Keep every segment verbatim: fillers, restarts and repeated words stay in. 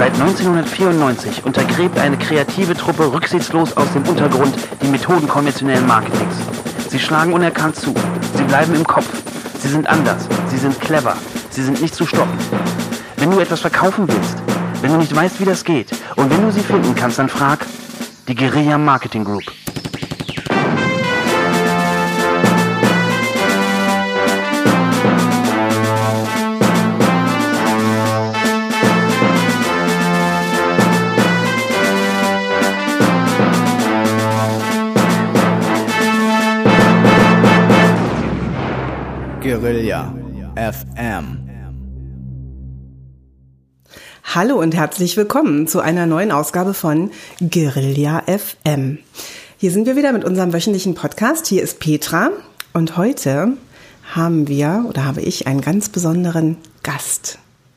Seit neunzehnhundertvierundneunzig untergräbt eine kreative Truppe rücksichtslos aus dem Untergrund die Methoden konventionellen Marketings. Sie schlagen unerkannt zu. Sie bleiben im Kopf. Sie sind anders. Sie sind clever. Sie sind nicht zu stoppen. Wenn du etwas verkaufen willst, wenn du nicht weißt, wie das geht und wenn du sie finden kannst, dann frag die Guerilla Marketing Group. Guerilla F M. Hallo und herzlich willkommen zu einer neuen Ausgabe von Guerilla F M. Hier sind wir wieder mit unserem wöchentlichen Podcast. Hier ist Petra und heute haben wir oder habe ich einen ganz besonderen Gast.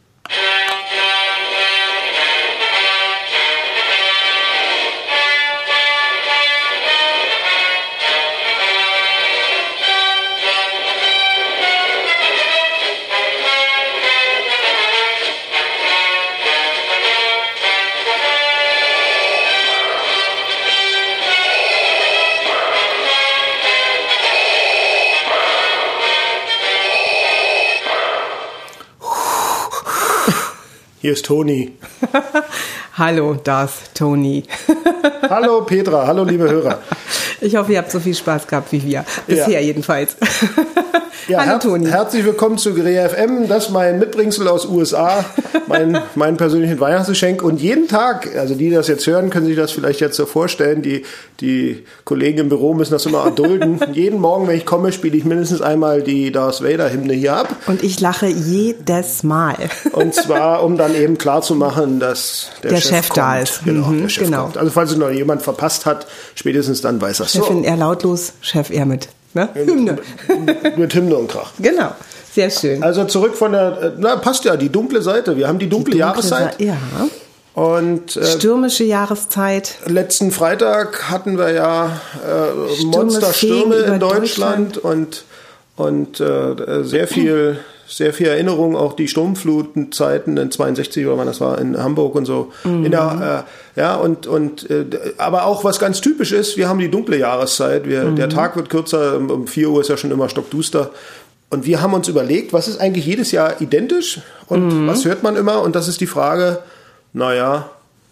Hier ist Toni. Hallo, da ist Toni. Hallo Petra, hallo liebe Hörer. Ich hoffe, ihr habt so viel Spaß gehabt wie wir. Bisher ja. jedenfalls. Ja, hallo her- Toni. Herzlich willkommen zu Guerilla F M. Das ist mein Mitbringsel aus U S A, mein, mein persönliches Weihnachtsgeschenk. Und jeden Tag, also die, die das jetzt hören, können sich das vielleicht jetzt so vorstellen. Die, die Kollegen im Büro müssen das immer erdulden. Jeden Morgen, wenn ich komme, spiele ich mindestens einmal die Darth Vader-Hymne hier ab. Und ich lache jedes Mal. Und zwar, um dann eben klarzumachen, dass der, der Chef, Chef kommt. da ist. Genau, mhm, der Chef genau. kommt. Also falls es noch jemand verpasst hat, spätestens dann weiß das so. Chefin eher lautlos, Chef eher mit. Ne? Hymne. Mit, mit Hymne und Krach. Genau, sehr schön. Also zurück von der, na passt ja, die dunkle Seite. Wir haben die dunkle, die dunkle Jahreszeit. Sa- ja. Und, äh, stürmische Jahreszeit. Letzten Freitag hatten wir ja äh, Monsterstürme in Deutschland, Deutschland und, und äh, sehr viel... Sehr viel Erinnerung, auch die Sturmflutenzeiten in zweiundsechzig oder wann das war, in Hamburg und so. Mhm. In der, äh, ja, und, und, äh, aber auch was ganz typisch ist, wir haben die dunkle Jahreszeit. Wir, mhm. Der Tag wird kürzer, um vier Uhr ist ja schon immer stockduster. Und wir haben uns überlegt, was ist eigentlich jedes Jahr identisch und mhm. was hört man immer? Und das ist die Frage, naja,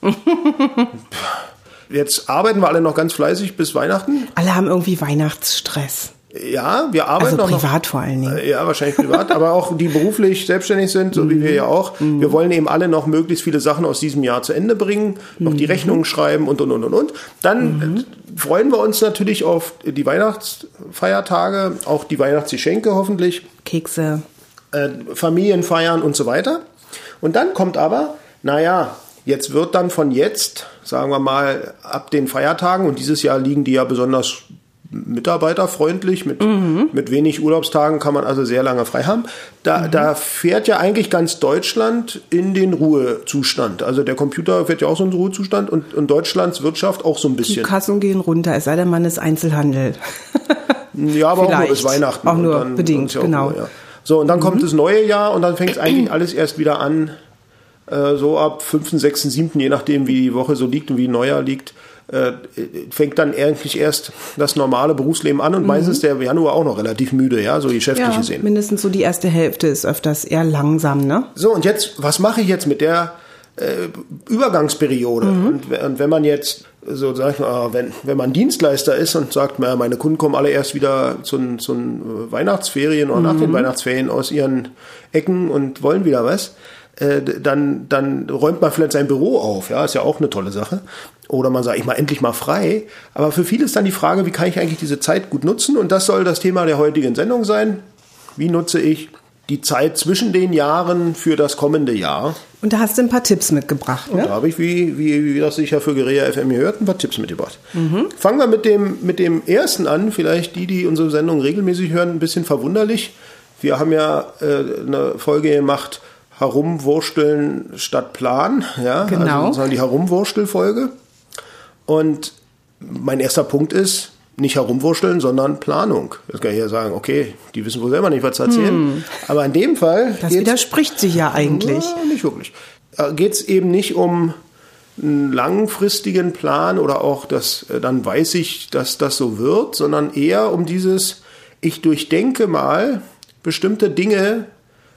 jetzt arbeiten wir alle noch ganz fleißig bis Weihnachten. Alle haben irgendwie Weihnachtsstress. Ja, wir arbeiten also auch noch. privat vor allen Dingen. Ja, wahrscheinlich privat, aber auch die beruflich selbstständig sind, so mhm. wie wir ja auch. Mhm. Wir wollen eben alle noch möglichst viele Sachen aus diesem Jahr zu Ende bringen, noch mhm. die Rechnungen schreiben und, und, und, und, und. Dann mhm. freuen wir uns natürlich auf die Weihnachtsfeiertage, auch die Weihnachtsgeschenke hoffentlich. Kekse. Äh, Familienfeiern und so weiter. Und dann kommt aber, naja, jetzt wird dann von jetzt, sagen wir mal, ab den Feiertagen, und dieses Jahr liegen die ja besonders mitarbeiterfreundlich, mit, mhm. mit wenig Urlaubstagen kann man also sehr lange frei haben. Da, mhm. da fährt ja eigentlich ganz Deutschland in den Ruhezustand. Also der Computer fährt ja auch so in den Ruhezustand und, und Deutschlands Wirtschaft auch so ein bisschen. Die Kassen gehen runter, es sei denn, man ist Einzelhandel. Ja, aber auch nur bis Weihnachten. Auch nur dann, bedingt, genau. Ruhe, ja. So, und dann mhm. kommt das neue Jahr und dann fängt es eigentlich alles erst wieder an, äh, so ab fünften, sechsten, siebten, je nachdem, wie die Woche so liegt und wie Neujahr liegt. Äh, fängt dann eigentlich erst das normale Berufsleben an und mhm. meistens der Januar auch noch relativ müde, ja, so geschäftlich ja, gesehen. Mindestens so die erste Hälfte ist öfters eher langsam, ne? So, und jetzt, was mache ich jetzt mit der äh, Übergangsperiode? Mhm. Und, und wenn man jetzt so sagt, wenn, wenn man Dienstleister ist und sagt, na, meine Kunden kommen alle erst wieder zu, zu Weihnachtsferien oder mhm. nach den Weihnachtsferien aus ihren Ecken und wollen wieder was, äh, dann, dann räumt man vielleicht sein Büro auf, ja, ist ja auch eine tolle Sache. Oder man sagt, ich mal endlich mal frei. Aber für viele ist dann die Frage, wie kann ich eigentlich diese Zeit gut nutzen? Und das soll das Thema der heutigen Sendung sein. Wie nutze ich die Zeit zwischen den Jahren für das kommende Jahr? Und da hast du ein paar Tipps mitgebracht, ne? Und da habe ich, wie, wie, wie das sich ja für Guerilla F M gehört, ein paar Tipps mitgebracht. Mhm. Fangen wir mit dem, mit dem ersten an. Vielleicht die, die unsere Sendung regelmäßig hören, ein bisschen verwunderlich. Wir haben ja äh, eine Folge gemacht, Herumwursteln statt Plan. Ja? Genau. Also sozusagen die Herumwurstel-Folge. Und mein erster Punkt ist, nicht herumwurschteln, sondern Planung. Das kann ich ja sagen, okay, die wissen wohl selber nicht, was zu erzählen. Hm. Aber in dem Fall... Das widerspricht sich ja eigentlich. Ja, nicht wirklich. geht es eben nicht um einen langfristigen Plan oder auch, dass dann weiß ich, dass das so wird, sondern eher um dieses, ich durchdenke mal bestimmte Dinge,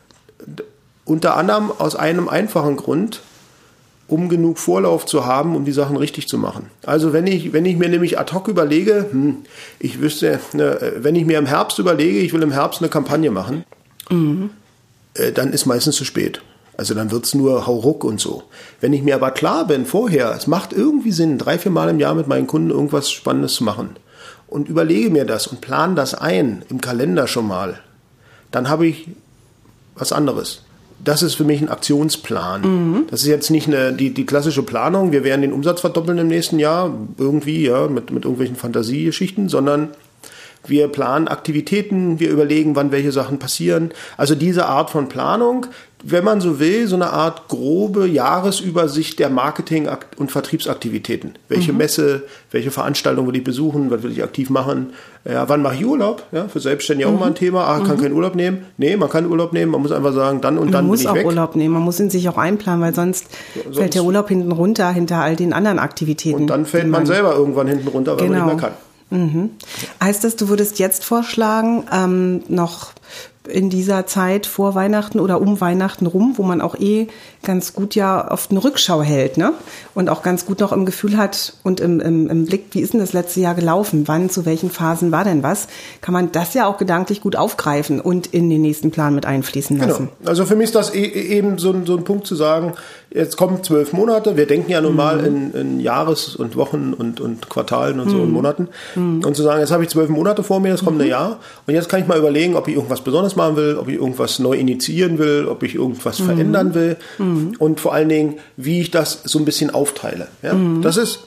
unter anderem aus einem einfachen Grund, um genug Vorlauf zu haben, um die Sachen richtig zu machen. Also wenn ich, wenn ich mir nämlich ad hoc überlege, hm, ich wüsste, ne, wenn ich mir im Herbst überlege, ich will im Herbst eine Kampagne machen, mhm. äh, dann ist meistens zu spät. Also dann wird's nur Hauruck und so. Wenn ich mir aber klar bin vorher, es macht irgendwie Sinn, drei, vier Mal im Jahr mit meinen Kunden irgendwas Spannendes zu machen und überlege mir das und plane das ein im Kalender schon mal, dann habe ich was anderes. Das ist für mich ein Aktionsplan. Mhm. Das ist jetzt nicht eine, die, die klassische Planung, wir werden den Umsatz verdoppeln im nächsten Jahr, irgendwie, ja, mit, mit irgendwelchen Fantasiegeschichten, sondern wir planen Aktivitäten, wir überlegen, wann welche Sachen passieren. Also diese Art von Planung, wenn man so will, so eine Art grobe Jahresübersicht der Marketing- und Vertriebsaktivitäten. Welche mhm. Messe, welche Veranstaltung will ich besuchen, was will ich aktiv machen, ja, wann mache ich Urlaub? Ja, für Selbstständige mhm. auch mal ein Thema. Ah, kann mhm. keinen Urlaub nehmen? Nee, man kann Urlaub nehmen, man muss einfach sagen, dann und dann bin ich weg. Man muss auch Urlaub nehmen, man muss ihn sich auch einplanen, weil sonst, ja, sonst fällt der Urlaub hinten runter, hinter all den anderen Aktivitäten. Und dann fällt man, man selber irgendwann hinten runter, weil genau. man nicht mehr kann. Mhm. Heißt das, du würdest jetzt vorschlagen, ähm, noch in dieser Zeit vor Weihnachten oder um Weihnachten rum, wo man auch eh ganz gut ja oft eine Rückschau hält, ne? Und auch ganz gut noch im Gefühl hat und im, im, im Blick, wie ist denn das letzte Jahr gelaufen? Wann, zu welchen Phasen war denn was? Kann man das ja auch gedanklich gut aufgreifen und in den nächsten Plan mit einfließen lassen. Genau. Also für mich ist das e- eben so ein, so ein Punkt zu sagen, jetzt kommen zwölf Monate, wir denken ja nun mal in, in Jahres- und Wochen und, und Quartalen und so in Monaten. Mhm. Und zu sagen, jetzt habe ich zwölf Monate vor mir, das kommende mhm. Jahr. Und jetzt kann ich mal überlegen, ob ich irgendwas Besonderes machen will, ob ich irgendwas neu initiieren will, ob ich irgendwas mhm. verändern will. Mhm. Und vor allen Dingen, wie ich das so ein bisschen aufteile. Ja? Mhm. Das ist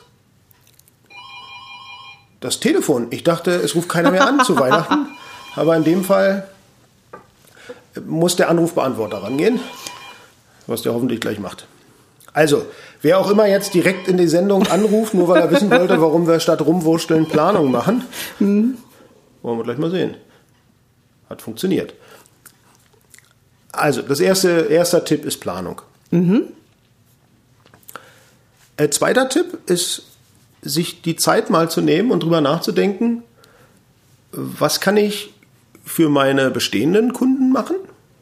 das Telefon. Ich dachte, es ruft keiner mehr an zu Weihnachten. Aber in dem Fall muss der Anrufbeantworter rangehen, was der hoffentlich gleich macht. Also, wer auch immer jetzt direkt in die Sendung anruft, nur weil er wissen wollte, warum wir statt rumwursteln Planung machen, mhm. wollen wir gleich mal sehen. Hat funktioniert. Also, das erste, erster Tipp ist Planung. Mhm. Äh, zweiter Tipp ist, sich die Zeit mal zu nehmen und drüber nachzudenken, was kann ich für meine bestehenden Kunden machen?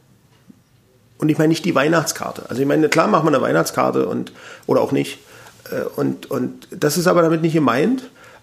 Und ich meine nicht die Weihnachtskarte. Also ich meine, klar macht man eine Weihnachtskarte und, oder auch nicht. Und, und das ist aber damit nicht gemeint.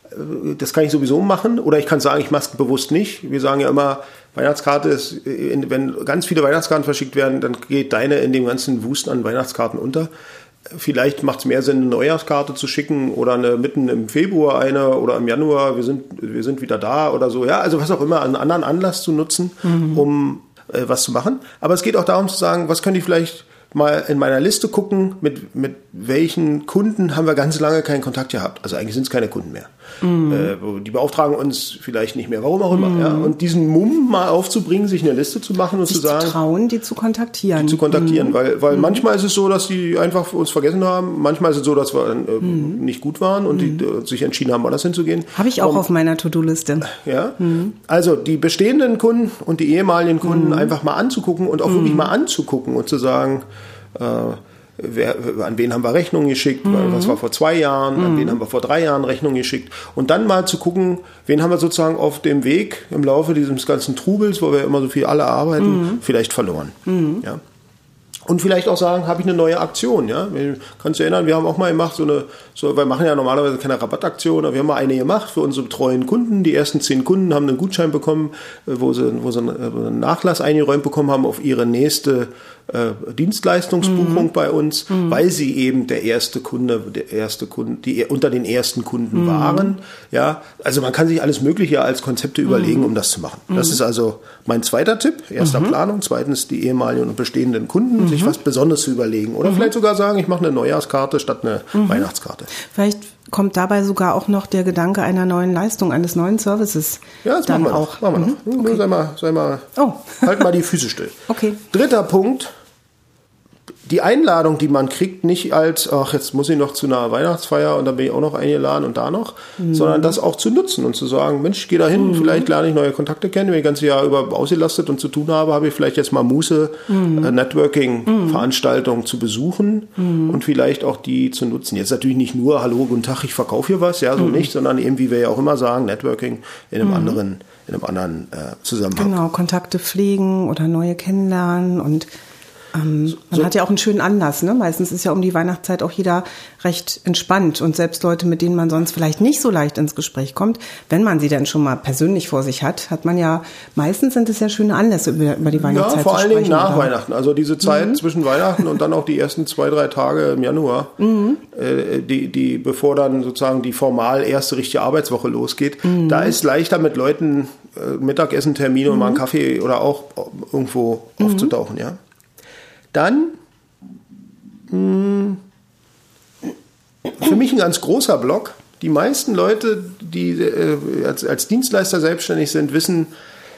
Das kann ich sowieso machen. Oder ich kann sagen, ich mache es bewusst nicht. Wir sagen ja immer, Weihnachtskarte ist, wenn ganz viele Weihnachtskarten verschickt werden, dann geht deine in dem ganzen Wust an Weihnachtskarten unter. Vielleicht macht es mehr Sinn, eine Neujahrskarte zu schicken oder eine mitten im Februar eine oder im Januar, wir sind, wir sind wieder da oder so. Ja, also was auch immer, einen anderen Anlass zu nutzen, mhm. um äh, was zu machen. Aber es geht auch darum zu sagen, was könnte ich vielleicht mal in meiner Liste gucken, mit, mit welchen Kunden haben wir ganz lange keinen Kontakt gehabt. Also eigentlich sind es keine Kunden mehr. Mhm. Äh, die beauftragen uns vielleicht nicht mehr, warum auch immer. Mhm. Ja? Und diesen Mumm mal aufzubringen, sich eine Liste zu machen und sich zu sagen... zu trauen, die zu kontaktieren. Die zu kontaktieren, mhm. weil, weil mhm. manchmal ist es so, dass die einfach uns vergessen haben. Manchmal ist es so, dass wir äh, mhm. nicht gut waren und mhm. die äh, sich entschieden haben, woanders hinzugehen. Habe ich auch um, auf meiner To-Do-Liste. Ja, mhm. also die bestehenden Kunden und die ehemaligen Kunden mhm. einfach mal anzugucken und auch mhm. wirklich mal anzugucken und zu sagen... Äh, Wer, an wen haben wir Rechnungen geschickt, mhm. was war vor zwei Jahren, an mhm. wen haben wir vor drei Jahren Rechnungen geschickt und dann mal zu gucken, wen haben wir sozusagen auf dem Weg im Laufe dieses ganzen Trubels, wo wir immer so viel alle arbeiten, mhm. vielleicht verloren. Mhm. Ja. Und vielleicht auch sagen, habe ich eine neue Aktion, ja? Kannst du erinnern, wir haben auch mal gemacht, so eine, so, wir machen ja normalerweise keine Rabattaktion, aber wir haben mal eine gemacht für unsere treuen Kunden. Die ersten zehn Kunden haben einen Gutschein bekommen, wo sie, wo sie einen Nachlass eingeräumt bekommen haben auf ihre nächste äh, Dienstleistungsbuchung mhm. bei uns, mhm. weil sie eben der erste Kunde, der erste Kunde, die unter den ersten Kunden mhm. waren. Ja, also man kann sich alles Mögliche als Konzepte mhm. überlegen, um das zu machen. Mhm. Das ist also mein zweiter Tipp. Erster mhm. Planung, zweitens die ehemaligen und bestehenden Kunden, mhm. sich was Besonderes zu überlegen. Oder mhm. vielleicht sogar sagen, ich mache eine Neujahrskarte statt eine mhm. Weihnachtskarte. Vielleicht kommt dabei sogar auch noch der Gedanke einer neuen Leistung, eines neuen Services. Ja, das dann machen wir auch. noch. Machen wir noch. Mhm. Okay. Sei mal, sei mal, oh. halt mal die Füße still. Okay. Dritter Punkt, die Einladung, die man kriegt, nicht als, ach, jetzt muss ich noch zu einer Weihnachtsfeier und dann bin ich auch noch eingeladen und da noch, mhm. sondern das auch zu nutzen und zu sagen, Mensch, ich gehe da hin, mhm. vielleicht lerne ich neue Kontakte kennen, wenn ich das ganze Jahr über ausgelastet und zu tun habe, habe ich vielleicht jetzt mal Muße, mhm. äh, Networking-Veranstaltungen mhm. zu besuchen mhm. und vielleicht auch die zu nutzen. Jetzt natürlich nicht nur, hallo, guten Tag, ich verkaufe hier was, ja, so mhm. nicht, sondern eben, wie wir ja auch immer sagen, Networking in einem mhm. anderen, in einem anderen äh, Zusammenhang. Genau, Kontakte pflegen oder neue kennenlernen und Ähm, man so. hat ja auch einen schönen Anlass, ne? Meistens ist ja um die Weihnachtszeit auch jeder recht entspannt und selbst Leute, mit denen man sonst vielleicht nicht so leicht ins Gespräch kommt, wenn man sie dann schon mal persönlich vor sich hat, hat man ja, meistens sind es ja schöne Anlässe über, über die Weihnachtszeit ja, vor zu allen sprechen. Dingen nach oder? Weihnachten, also diese Zeit mhm. zwischen Weihnachten und dann auch die ersten zwei, drei Tage im Januar, mhm. äh, die, die, bevor dann sozusagen die formal erste richtige Arbeitswoche losgeht, mhm. da ist leichter mit Leuten äh, Mittagessen-Termine mhm. und mal einen Kaffee oder auch irgendwo mhm. aufzutauchen, ja. Dann mh, für mich ein ganz großer Block. Die meisten Leute, die äh, als, als Dienstleister selbstständig sind, wissen,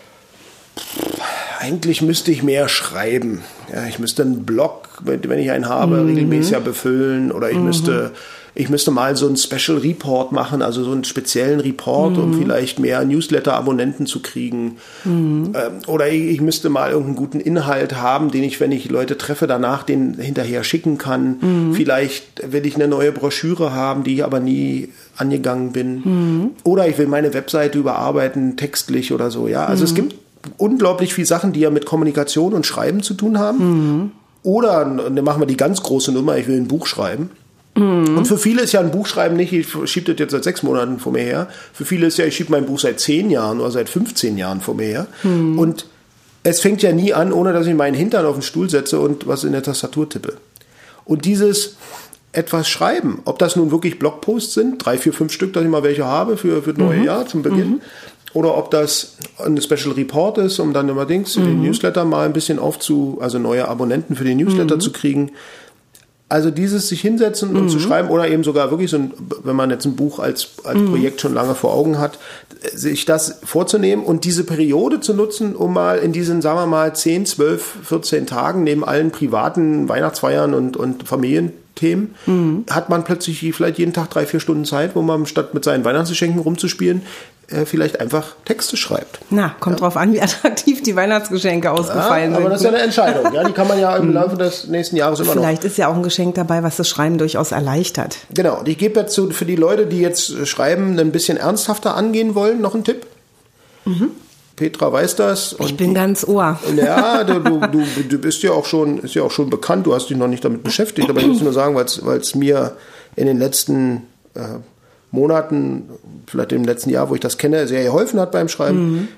eigentlich müsste ich mehr schreiben. Ja, ich müsste einen Blog, wenn ich einen habe, mhm. regelmäßig befüllen oder ich mhm. müsste ich müsste mal so einen Special Report machen, also so einen speziellen Report, mhm. um vielleicht mehr Newsletter-Abonnenten zu kriegen. Mhm. Ähm, oder ich, ich müsste mal irgendeinen guten Inhalt haben, den ich, wenn ich Leute treffe, danach den hinterher schicken kann. Mhm. Vielleicht will ich eine neue Broschüre haben, die ich aber nie angegangen bin. Mhm. Oder ich will meine Webseite überarbeiten, textlich oder so. Ja, also mhm. es gibt unglaublich viele Sachen, die ja mit Kommunikation und Schreiben zu tun haben. Mhm. Oder, dann machen wir die ganz große Nummer, ich will ein Buch schreiben. Mhm. Und für viele ist ja ein Buch schreiben nicht, ich schiebe das jetzt seit sechs Monaten vor mir her. Für viele ist ja, ich schiebe mein Buch seit zehn Jahren oder seit fünfzehn Jahren vor mir her. Mhm. Und es fängt ja nie an, ohne dass ich meinen Hintern auf den Stuhl setze und was in der Tastatur tippe. Und dieses etwas schreiben, ob das nun wirklich Blogposts sind, drei, vier, fünf Stück, dass ich mal welche habe für, für das neue mhm. Jahr zum Beginn, mhm. oder ob das ein Special Report ist, um dann allerdings mhm. den Newsletter mal ein bisschen aufzu, also neue Abonnenten für den Newsletter mhm. zu kriegen. Also dieses sich hinsetzen und mhm. zu schreiben oder eben sogar wirklich so ein, wenn man jetzt ein Buch als, als mhm. Projekt schon lange vor Augen hat, sich das vorzunehmen und diese Periode zu nutzen, um mal in diesen, sagen wir mal, zehn, zwölf, vierzehn Tagen neben allen privaten Weihnachtsfeiern und, und Familienthemen, mhm. hat man plötzlich vielleicht jeden Tag drei, vier Stunden Zeit, wo man statt mit seinen Weihnachtsgeschenken rumzuspielen, vielleicht einfach Texte schreibt. Na, kommt ja. drauf an, wie attraktiv die Weihnachtsgeschenke ausgefallen ja, aber sind. Aber das ist ja eine Entscheidung. Ja, die kann man ja im Laufe des nächsten Jahres immer Vielleicht noch. Vielleicht ist ja auch ein Geschenk dabei, was das Schreiben durchaus erleichtert. Genau. Und ich gebe dazu für die Leute, die jetzt Schreiben ein bisschen ernsthafter angehen wollen, noch einen Tipp. Mhm. Petra weiß das. Und ich bin ganz Ohr. Ja, du, du, du, du bist ja auch schon, ist ja auch schon bekannt. Du hast dich noch nicht damit beschäftigt. Aber ich muss nur sagen, weil es mir in den letzten äh, Monaten, vielleicht im letzten Jahr, wo ich das kenne, sehr geholfen hat beim Schreiben. Mhm.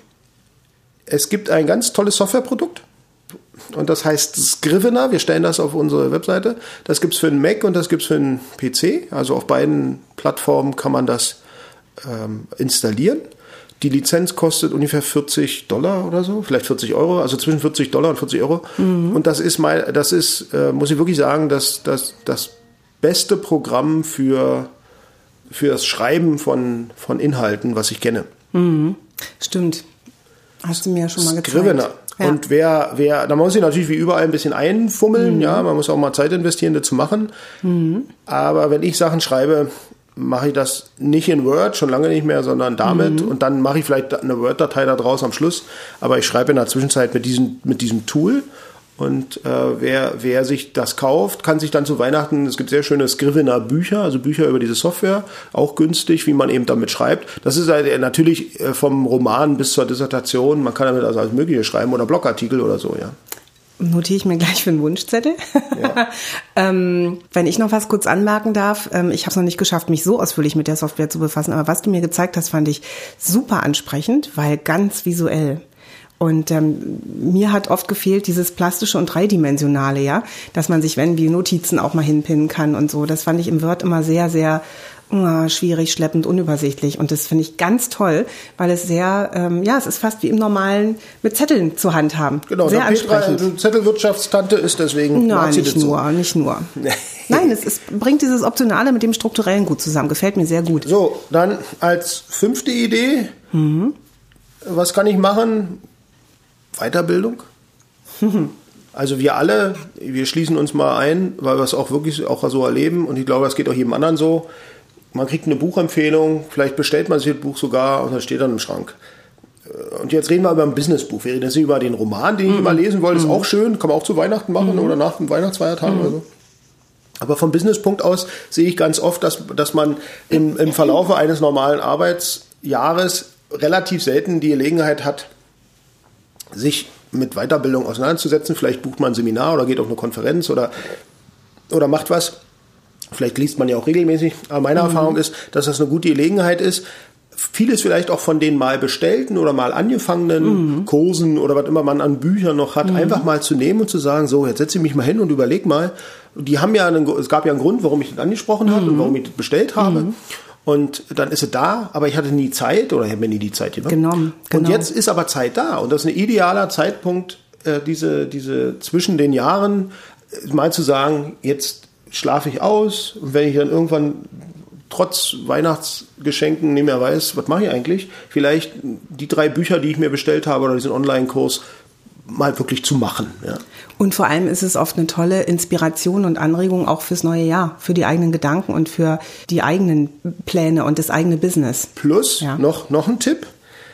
Es gibt ein ganz tolles Softwareprodukt und das heißt Scrivener. Wir stellen das auf unsere Webseite. Das gibt es für den Mac und das gibt es für den P C. Also auf beiden Plattformen kann man das ähm, installieren. Die Lizenz kostet ungefähr vierzig Dollar oder so, vielleicht vierzig Euro, also zwischen vierzig Dollar und vierzig Euro. Mhm. Und das ist, mein, das ist äh, muss ich wirklich sagen, das, das, das beste Programm für für das Schreiben von, von Inhalten, was ich kenne. Mhm. Stimmt. Hast du mir ja schon mal gezeigt. Scrivener. Ja. Und wer, wer, da muss ich natürlich wie überall ein bisschen einfummeln, mhm. ja, man muss auch mal Zeit investieren, das zu machen. Mhm. Aber wenn ich Sachen schreibe, mache ich das nicht in Word, schon lange nicht mehr, sondern damit. Mhm. Und dann mache ich vielleicht eine Word-Datei da draus am Schluss. Aber ich schreibe in der Zwischenzeit mit diesem, mit diesem Tool. Und äh, wer, wer sich das kauft, kann sich dann zu Weihnachten, es gibt sehr schöne Scrivener-Bücher, also Bücher über diese Software, auch günstig, wie man eben damit schreibt. Das ist halt natürlich vom Roman bis zur Dissertation, man kann damit also alles Mögliche schreiben oder Blogartikel oder so, ja. Notiere ich mir gleich für einen Wunschzettel. Ja. ähm, wenn ich noch was kurz anmerken darf, ähm, ich habe es noch nicht geschafft, mich so ausführlich mit der Software zu befassen, aber was du mir gezeigt hast, fand ich super ansprechend, weil ganz visuell. Und ähm, mir hat oft gefehlt dieses plastische und dreidimensionale, ja, dass man sich, wenn wie Notizen auch mal hinpinnen kann und so. Das fand ich im Word immer sehr, sehr uh, schwierig, schleppend, unübersichtlich. Und das finde ich ganz toll, weil es sehr, ähm, ja, es ist fast wie im Normalen mit Zetteln zur Hand haben. Genau, sehr ansprechend. Petra, Zettelwirtschaftstante ist deswegen. Nein, nicht nur, so. nicht nur. Nein, es ist, bringt dieses Optionale mit dem Strukturellen gut zusammen. Gefällt mir sehr gut. So, dann als fünfte Idee, mhm. was kann ich machen? Weiterbildung. Also wir alle, wir schließen uns mal ein, weil wir es auch wirklich auch so erleben und ich glaube, das geht auch jedem anderen so. Man kriegt eine Buchempfehlung, vielleicht bestellt man sich das Buch sogar und das steht dann im Schrank. Und jetzt reden wir über ein Businessbuch. Wir reden jetzt nicht über den Roman, den ich mhm. immer lesen wollte. Ist mhm. auch schön, kann man auch zu Weihnachten machen mhm. oder nach dem Weihnachtsfeiertag mhm. oder so. Aber vom Businesspunkt aus sehe ich ganz oft, dass, dass man im, im Verlaufe eines normalen Arbeitsjahres relativ selten die Gelegenheit hat, sich mit Weiterbildung auseinanderzusetzen. Vielleicht bucht man ein Seminar oder geht auf eine Konferenz oder, oder macht was. Vielleicht liest man ja auch regelmäßig. Aber meine mhm. Erfahrung ist, dass das eine gute Gelegenheit ist, vieles vielleicht auch von den mal bestellten oder mal angefangenen mhm. Kursen oder was immer man an Büchern noch hat, mhm. einfach mal zu nehmen und zu sagen, so, jetzt setze ich mich mal hin und überleg mal. Die haben ja einen, es gab ja einen Grund, warum ich das angesprochen mhm. habe und warum ich das bestellt habe. Mhm. Und dann ist es da, aber ich hatte nie Zeit oder ich habe mir nie die Zeit genommen. Genommen, genau. Und jetzt ist aber Zeit da und das ist ein idealer Zeitpunkt, äh, diese, diese zwischen den Jahren äh, mal zu sagen, jetzt schlafe ich aus und wenn ich dann irgendwann trotz Weihnachtsgeschenken nicht mehr weiß, was mache ich eigentlich, vielleicht die drei Bücher, die ich mir bestellt habe oder diesen Online-Kurs mal wirklich zu machen. Ja. Und vor allem ist es oft eine tolle Inspiration und Anregung auch fürs neue Jahr, für die eigenen Gedanken und für die eigenen Pläne und das eigene Business. Plus ja. noch, noch ein Tipp,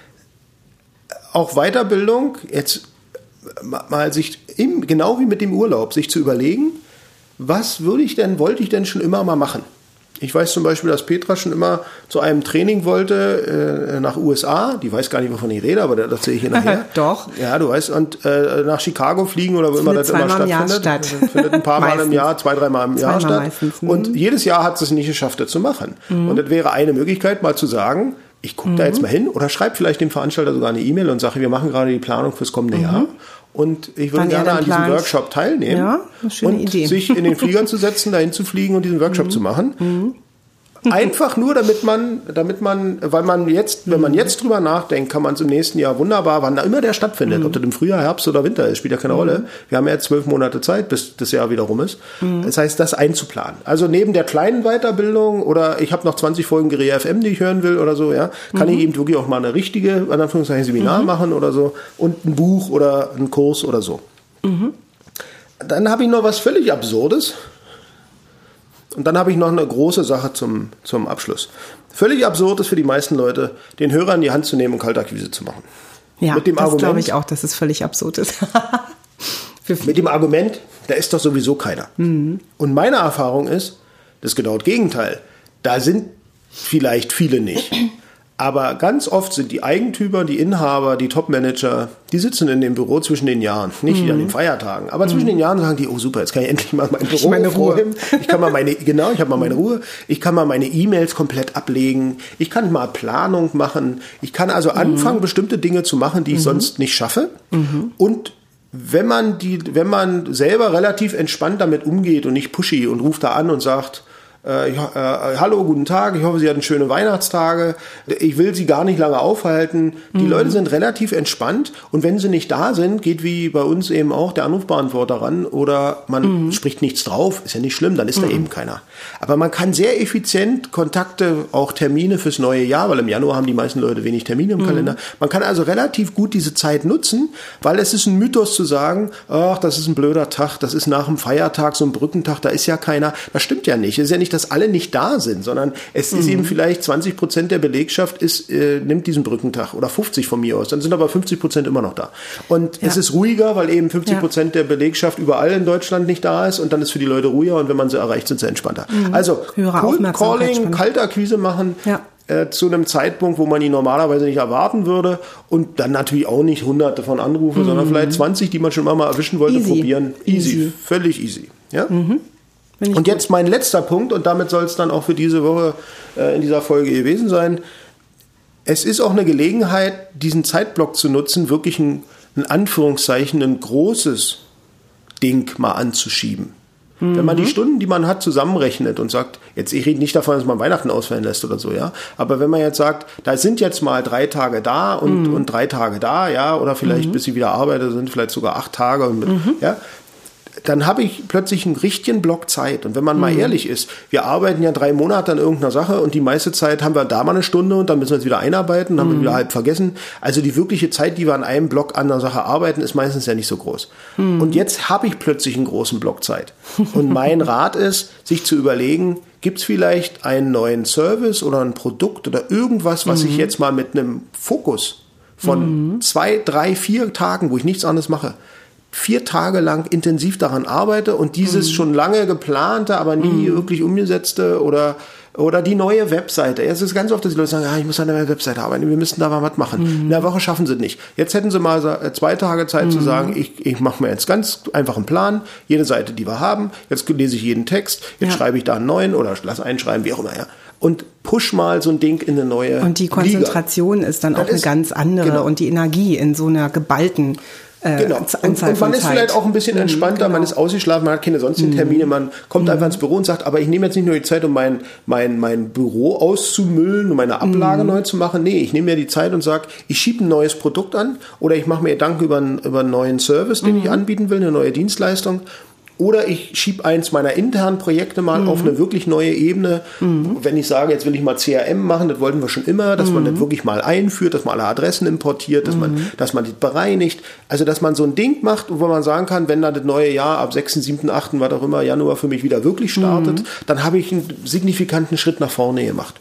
auch Weiterbildung, jetzt mal sich, im, genau wie mit dem Urlaub, sich zu überlegen, was würde ich denn, wollte ich denn schon immer mal machen? Ich weiß zum Beispiel, dass Petra schon immer zu einem Training wollte äh, nach U S A. Die weiß gar nicht, wovon ich rede, aber das erzähle ich ihr nachher. Doch. Ja, du weißt. Und äh, nach Chicago fliegen oder wo immer das immer stattfindet. Statt. Findet ein paar Mal im Jahr, zwei, dreimal im Jahr statt. Meistens, und jedes Jahr hat sie es nicht geschafft, das zu machen. Mhm. Und das wäre eine Möglichkeit, mal zu sagen, ich gucke mhm. da jetzt mal hin oder schreibe vielleicht dem Veranstalter sogar eine E-Mail und sage, wir machen gerade die Planung fürs kommende mhm. Jahr. Und ich würde gerne an diesem Workshop teilnehmen. Ja, eine schöne und Idee. Sich in den Flieger zu setzen, dahin zu fliegen und diesen Workshop mhm. zu machen. Mhm. Einfach nur, damit man, damit man, weil man jetzt, wenn man jetzt drüber nachdenkt, kann man es im nächsten Jahr wunderbar, wann da immer der stattfindet, mhm. ob das im Frühjahr, Herbst oder Winter ist, spielt ja keine mhm. Rolle. Wir haben ja jetzt zwölf Monate Zeit, bis das Jahr wieder rum ist. Mhm. Das heißt, das einzuplanen. Also neben der kleinen Weiterbildung oder ich habe noch zwanzig Folgen Guerilla F M, die ich hören will oder so, ja, kann mhm. ich eben wirklich auch mal eine richtige, in Anführungszeichen, Seminar mhm. machen oder so und ein Buch oder einen Kurs oder so. Mhm. Dann habe ich noch was völlig Absurdes. Und dann habe ich noch eine große Sache zum, zum Abschluss. Völlig absurd ist für die meisten Leute, den Hörer in die Hand zu nehmen und Kaltakquise zu machen. Ja, mit dem das glaube ich auch, dass es völlig absurd ist. Mit dem Argument, da ist doch sowieso keiner. Mhm. Und meine Erfahrung ist, das ist genau das Gegenteil. Da sind vielleicht viele nicht. Aber ganz oft sind die Eigentümer, die Inhaber, die Topmanager, die sitzen in dem Büro zwischen den Jahren. Nicht mhm. an den Feiertagen. Aber mhm. zwischen den Jahren sagen die, oh super, jetzt kann ich endlich mal mein Büro meine Ruhe. Ich kann mal meine, genau, ich habe mal meine Ruhe. Ich kann mal meine E-Mails komplett ablegen. Ich kann mal Planung machen. Ich kann also mhm. anfangen, bestimmte Dinge zu machen, die ich mhm. sonst nicht schaffe. Mhm. Und wenn man die, wenn man selber relativ entspannt damit umgeht und nicht pushy und ruft da an und sagt, Äh, äh, hallo, guten Tag, ich hoffe, Sie hatten schöne Weihnachtstage. Ich will Sie gar nicht lange aufhalten. Die mhm. Leute sind relativ entspannt und wenn sie nicht da sind, geht wie bei uns eben auch der Anrufbeantworter ran oder man mhm. spricht nichts drauf, ist ja nicht schlimm, dann ist mhm. da eben keiner. Aber man kann sehr effizient Kontakte, auch Termine fürs neue Jahr, weil im Januar haben die meisten Leute wenig Termine im mhm. Kalender. Man kann also relativ gut diese Zeit nutzen, weil es ist ein Mythos zu sagen, ach, das ist ein blöder Tag, das ist nach dem Feiertag so ein Brückentag, da ist ja keiner. Das stimmt ja nicht. Es ist ja nicht, dass alle nicht da sind, sondern es mhm. ist eben vielleicht zwanzig Prozent der Belegschaft ist, äh, nimmt diesen Brückentag oder fünfzig von mir aus, dann sind aber fünfzig Prozent immer noch da. Und ja. es ist ruhiger, weil eben fünfzig Prozent ja. der Belegschaft überall in Deutschland nicht da ist und dann ist für die Leute ruhiger und wenn man sie erreicht, sind sie entspannter. Mhm. Also Cold Calling, Kaltakquise machen, ja. äh, zu einem Zeitpunkt, wo man ihn normalerweise nicht erwarten würde und dann natürlich auch nicht hunderte von Anrufen, mhm. sondern vielleicht zwanzig, die man schon mal erwischen wollte, easy. probieren. Easy. easy, völlig easy. Ja? Mhm. Und jetzt mein letzter Punkt, und damit soll es dann auch für diese Woche äh, in dieser Folge gewesen sein. Es ist auch eine Gelegenheit, diesen Zeitblock zu nutzen, wirklich ein, in Anführungszeichen, ein großes Ding mal anzuschieben. Mhm. Wenn man die Stunden, die man hat, zusammenrechnet und sagt, jetzt, ich rede nicht davon, dass man Weihnachten ausfallen lässt oder so, ja. Aber wenn man jetzt sagt, da sind jetzt mal drei Tage da und, mhm. und drei Tage da, ja, oder vielleicht, mhm. bis ich wieder arbeite, sind vielleicht sogar acht Tage, und, mhm. ja. dann habe ich plötzlich einen richtigen Block Zeit. Und wenn man mal Mhm. ehrlich ist, wir arbeiten ja drei Monate an irgendeiner Sache und die meiste Zeit haben wir da mal eine Stunde und dann müssen wir uns wieder einarbeiten, dann haben wir wieder halb vergessen. Also die wirkliche Zeit, die wir an einem Block an der Sache arbeiten, ist meistens ja nicht so groß. Mhm. Und jetzt habe ich plötzlich einen großen Block Zeit. Und mein Rat ist, sich zu überlegen, gibt es vielleicht einen neuen Service oder ein Produkt oder irgendwas, was ich jetzt mal mit einem Fokus von zwei, drei, vier Tagen, wo ich nichts anderes mache, vier Tage lang intensiv daran arbeite und dieses schon lange geplante, aber nie wirklich umgesetzte oder oder die neue Webseite. Es ist ganz oft, dass die Leute sagen, ja, ich muss an der neuen Webseite arbeiten, wir müssten da mal was machen. In der Woche schaffen sie es nicht. Jetzt hätten sie mal zwei Tage Zeit zu sagen, ich, ich mache mir jetzt ganz einfach einen Plan, jede Seite, die wir haben, jetzt lese ich jeden Text, jetzt Ja. schreibe ich da einen neuen oder lass einschreiben, wie auch immer, ja. Und push mal so ein Ding in eine neue Und die Konzentration Liga. ist dann Das auch eine ist- ganz andere genau. und die Energie in so einer geballten äh, Genau. Z- Und, Anzahl und man von ist Zeit. vielleicht auch ein bisschen entspannter, Mhm, man genau. ist ausgeschlafen, man hat keine sonstigen Termine, man kommt einfach ins Büro und sagt, aber ich nehme jetzt nicht nur die Zeit, um mein, mein, mein Büro auszumüllen und meine Ablage neu zu machen. Nee, ich nehme mir die Zeit und sage, ich schiebe ein neues Produkt an oder ich mache mir Gedanken über einen, über einen neuen Service, den ich anbieten will, eine neue Dienstleistung. Oder ich schiebe eins meiner internen Projekte mal auf eine wirklich neue Ebene. Wenn ich sage, jetzt will ich mal C R M machen, das wollten wir schon immer, dass man das wirklich mal einführt, dass man alle Adressen importiert, dass man, dass man das bereinigt. Also, dass man so ein Ding macht, wo man sagen kann, wenn dann das neue Jahr ab sechsten, siebten, achten, was auch immer, Januar für mich wieder wirklich startet, dann habe ich einen signifikanten Schritt nach vorne gemacht.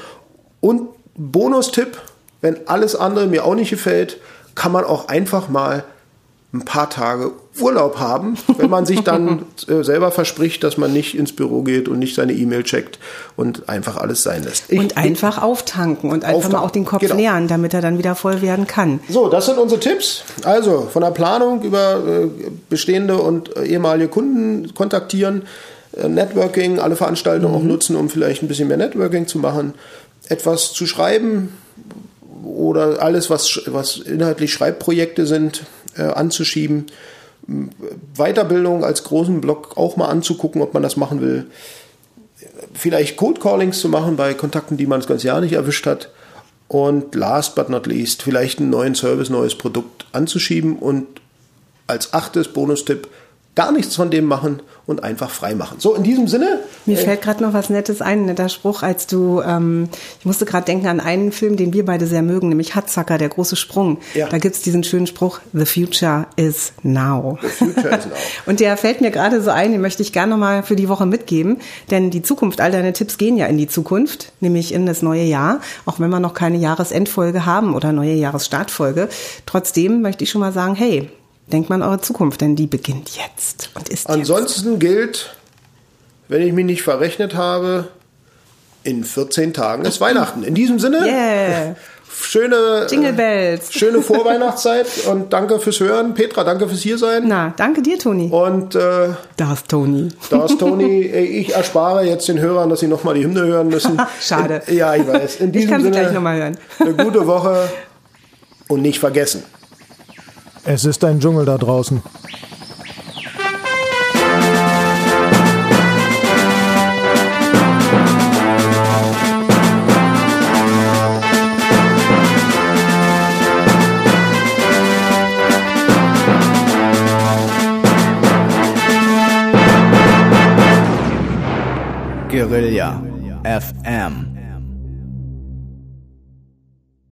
Und Bonustipp, wenn alles andere mir auch nicht gefällt, kann man auch einfach mal ein paar Tage Urlaub haben, wenn man sich dann äh, selber verspricht, dass man nicht ins Büro geht und nicht seine E-Mail checkt und einfach alles sein lässt. Ich, Und einfach auftanken und einfach Auftanken, mal auch den Kopf genau. leeren, damit er dann wieder voll werden kann. So, das sind unsere Tipps. Also von der Planung über äh, bestehende und äh, ehemalige Kunden kontaktieren, äh, Networking, alle Veranstaltungen auch nutzen, um vielleicht ein bisschen mehr Networking zu machen, etwas zu schreiben oder alles, was, was inhaltlich Schreibprojekte sind, äh, anzuschieben. Weiterbildung als großen Block auch mal anzugucken, ob man das machen will. Vielleicht Cold Callings zu machen bei Kontakten, die man das ganze Jahr nicht erwischt hat. Und last but not least, vielleicht einen neuen Service, neues Produkt anzuschieben und als achtes Bonustipp gar nichts von dem machen und einfach frei machen. So, in diesem Sinne. Mir fällt gerade noch was Nettes ein, ein netter Spruch, als du, ähm, ich musste gerade denken an einen Film, den wir beide sehr mögen, nämlich Hudsucker, der große Sprung. Ja. Da gibt's diesen schönen Spruch, the future is now. The future is now. Und der fällt mir gerade so ein, den möchte ich gerne nochmal für die Woche mitgeben, denn die Zukunft, all deine Tipps gehen ja in die Zukunft, nämlich in das neue Jahr, auch wenn wir noch keine Jahresendfolge haben oder neue Jahresstartfolge. Trotzdem möchte ich schon mal sagen, hey, denkt mal an eure Zukunft, denn die beginnt jetzt und ist Ansonsten gilt, wenn ich mich nicht verrechnet habe, in vierzehn Tagen ist Weihnachten. In diesem Sinne, jetzt. Yeah. schöne, Jingle Bells. schöne Vorweihnachtszeit und danke fürs Hören. Petra, danke fürs Hiersein. Na, danke dir, Toni. Und äh, Da ist Toni. da ist Toni. Ich erspare jetzt den Hörern, dass sie nochmal die Hymne hören müssen. Schade. In, ja, ich weiß. In Ich diesem kann sie Sinne, gleich nochmal hören. eine gute Woche und nicht vergessen. Es ist ein Dschungel da draußen. Guerilla F M.